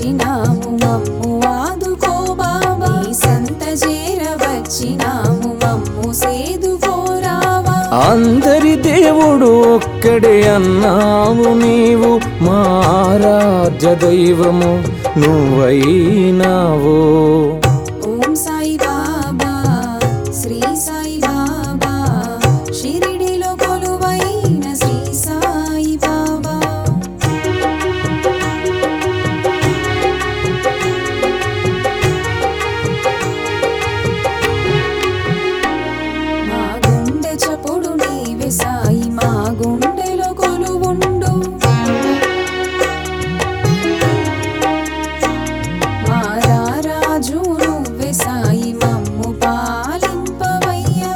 వచ్చినాము మమ్ము ఆదుకో బాబా నీ సంత చేరవచ్చినాము మమ్ము సేదుకోరావా అందరి దేవుడు ఒక్కడే అన్నావు నీవు మా ఆరాధ్య దైవము నువ్వైనావు ఓం సాయి బాబా శ్రీ సాయి బాబా షిరిడిలో కొలువైన శ్రీ సాయి బాబా మా గుండె చప్పుడు నీవే సాయి మా గుండెలో కొలువుండు మా రారాజు నువ్వే సాయి మమ్ము పాలింపవయ్యా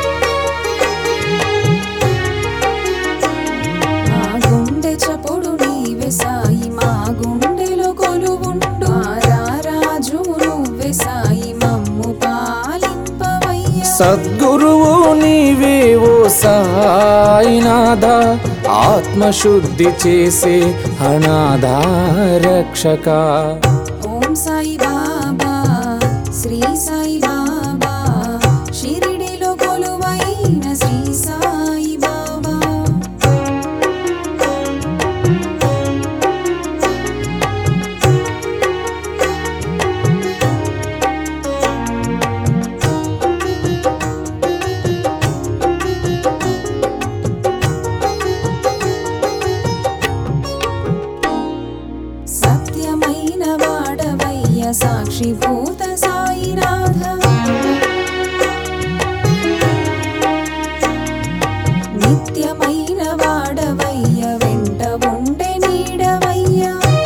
మా గుండె చప్పుడు నీవే సాయి మా గుండెలో కొలువుండు మా రారాజు నువ్వే సాయి మమ్ము పాలింపవయ్యా సద్గురువు నీవే ఓ సాయినాథ ఆత్మశుద్ధి చేసే అనాథ రక్షక ఓం సాయి బాబా శ్రీ సాయి బాబా షిరిడిలో కొలువైన శ్రీ సాయి బాబా సత్యమైన వాడవయ్య సాక్షిభూత సాయినాథ నిత్యమైన వాడవయ్య వెంట ఉండే నీడవయ్య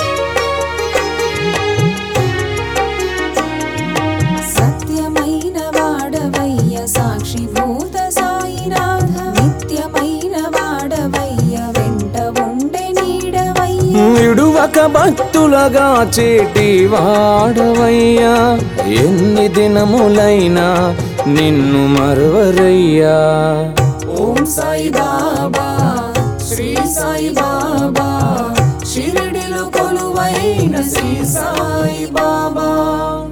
సత్యమైన వాడవయ్య సాక్షిభూత సాయినాథ నిత్యమైన వాడవయ్య వెంట ఉండే నీడవయ్య విడువక భక్తులగా చేటి వాడవయ్యా ఎన్ని దినములైనా నిన్ను మరువరయ్యా ఓం సాయి బాబా శ్రీ సాయి బాబా షిరిడిలో కొలువైన శ్రీ సాయి బాబా